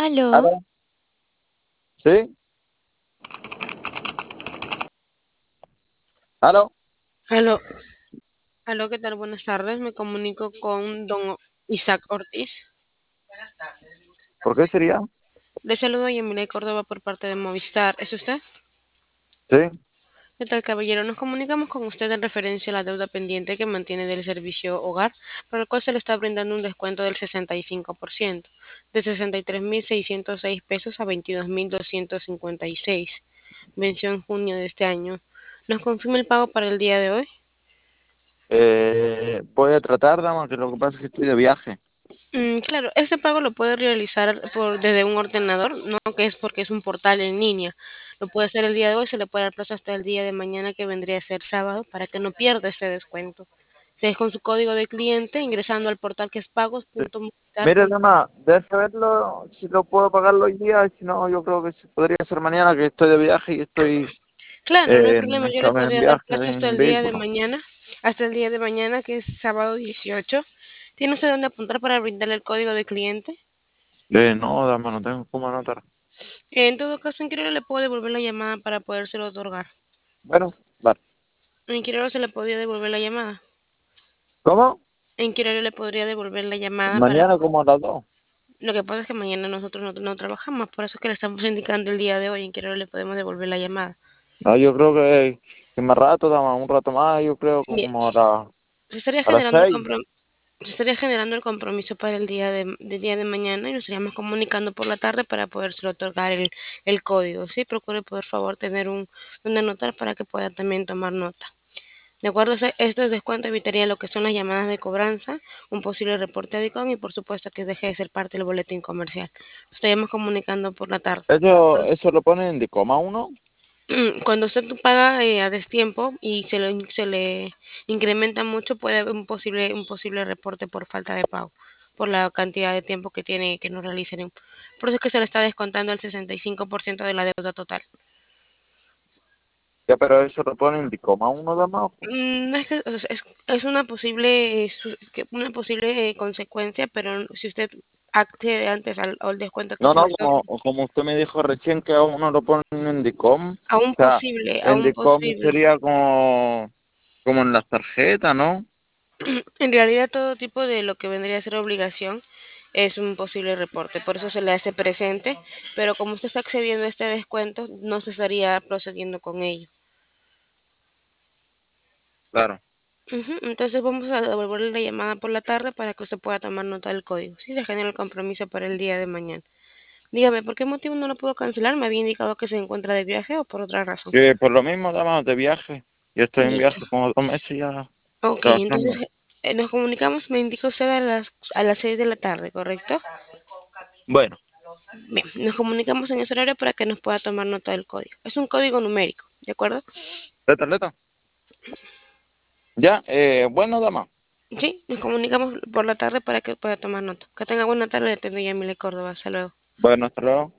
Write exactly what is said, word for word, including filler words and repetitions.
Aló, ¿Aló? ¿Sí? ¿Aló? Aló, aló, ¿qué tal? Buenas tardes. Me comunico con don Isaac Ortiz. ¿Por qué sería? Le saludo a Yamile Córdoba por parte de Movistar. ¿Es usted? Sí. ¿Qué tal, caballero? Nos comunicamos con usted en referencia a la deuda pendiente que mantiene del servicio hogar, por el cual se le está brindando un descuento del sesenta y cinco por ciento, de sesenta y tres mil seiscientos seis pesos a veintidós mil doscientos cincuenta y seis. Venció en junio de este año. ¿Nos confirma el pago para el día de hoy? Eh, voy a tratar, dama, que lo que pasa es que estoy de viaje. Mm, claro, este pago lo puede realizar por, desde un ordenador, no que es porque es un portal en línea. Lo puede hacer el día de hoy, se le puede dar plazo hasta el día de mañana que vendría a ser sábado para que no pierda este descuento. Se es con su código de cliente ingresando al portal que es Sí. pagos.movistar. Mire, dama, deje verlo si lo puedo pagarlo hoy día, si no, yo creo que se podría ser mañana, que estoy de viaje y estoy Claro, no hay en, problema, yo le en podría dar viaje plazo hasta en el día de vehículo. mañana, hasta el día de mañana que es sábado dieciocho. ¿Tiene usted dónde apuntar para brindarle el código de cliente? Eh, no, dama, no tengo cómo anotar. En todo caso, en Quirero le puedo devolver la llamada para podérselo otorgar. Bueno, vale. En Quirero se le podría devolver la llamada. ¿Cómo? En qué horario le podría devolver la llamada para... Mañana como a las dos. Lo que pasa es que mañana nosotros no, no trabajamos, por eso es que le estamos indicando el día de hoy en qué horario le podemos devolver la llamada. No, yo creo que, que más rato, dama, un rato más, yo creo Bien, como a, la- se estaría a las generando el seis. comprom- se estaría generando el compromiso para el día de, del día de mañana y nos estaríamos comunicando por la tarde para poderse otorgar el, el código. Sí, procure por favor tener un donde anotar para que pueda también tomar nota. De acuerdo, a estos descuentos evitaría lo que son las llamadas de cobranza, un posible reporte de DICOM y por supuesto que deje de ser parte del boletín comercial. Nos estaríamos comunicando por la tarde. Eso, eso lo ponen de coma uno. Cuando usted paga eh, a destiempo y se, lo- se le incrementa mucho, puede haber un posible, un posible reporte por falta de pago, por la cantidad de tiempo que tiene que no realicen. Por eso es que se le está descontando el sesenta y cinco por ciento de la deuda total. Ya, pero eso lo ponen de coma uno, dama. Mm, No es que o sea, es, es una posible, eh, su- que- una posible eh, consecuencia, pero si usted accede antes al, al descuento que No, se le no, otorga, como, como usted me dijo recién que a uno lo ponen en Dicom, o a un sea, posible, a en un Dicom posible. sería como, como en las tarjetas, ¿no? En realidad todo tipo de lo que vendría a ser obligación es un posible reporte, por eso se le hace presente, pero como usted está accediendo a este descuento, no se estaría procediendo con ello. Claro. Ujú. Entonces vamos a devolverle la llamada por la tarde para que usted pueda tomar nota del código. Sí, se genera el compromiso para el día de mañana. Dígame, ¿por qué motivo no lo puedo cancelar? ¿Me había indicado que se encuentra de viaje o por otra razón? Que por lo mismo, dama, de viaje. Yo estoy en Listo. viaje como dos meses ya Ok, trabajando. entonces eh, nos comunicamos, me indica usted a las, a las seis de la tarde, ¿correcto? Bueno, Bien, nos comunicamos en ese horario para que nos pueda tomar nota del código. Es un código numérico, ¿de acuerdo? letra, letra. Ya, eh, bueno, dama. Sí, nos comunicamos por la tarde para que pueda tomar nota. Que tenga buena tarde, le atiendo Yamile Córdoba. Hasta luego. Bueno, hasta luego.